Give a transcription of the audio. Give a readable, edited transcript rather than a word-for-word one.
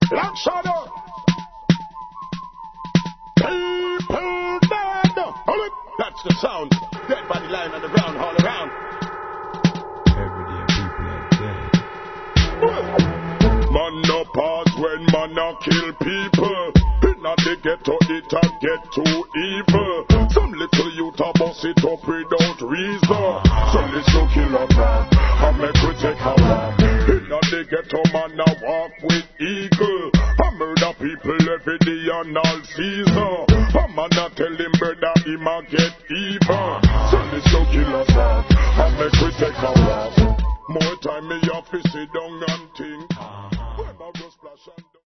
Black Shadow. People dead. Hold it. That's the sound. Dead body lying on the ground all around. Everyday people are dead. Man no pause when man no kill people. Inna the ghetto it a get too evil. Some little youth a bust it up without reason. So let's go kill a man and make we take a walk. Inna the ghetto man a walk with eagle. A murder people every day and all season. A man a tell him brother him a get even. So let's go kill a man and make we take a walk. More time me have to sit down and think. When I go splash and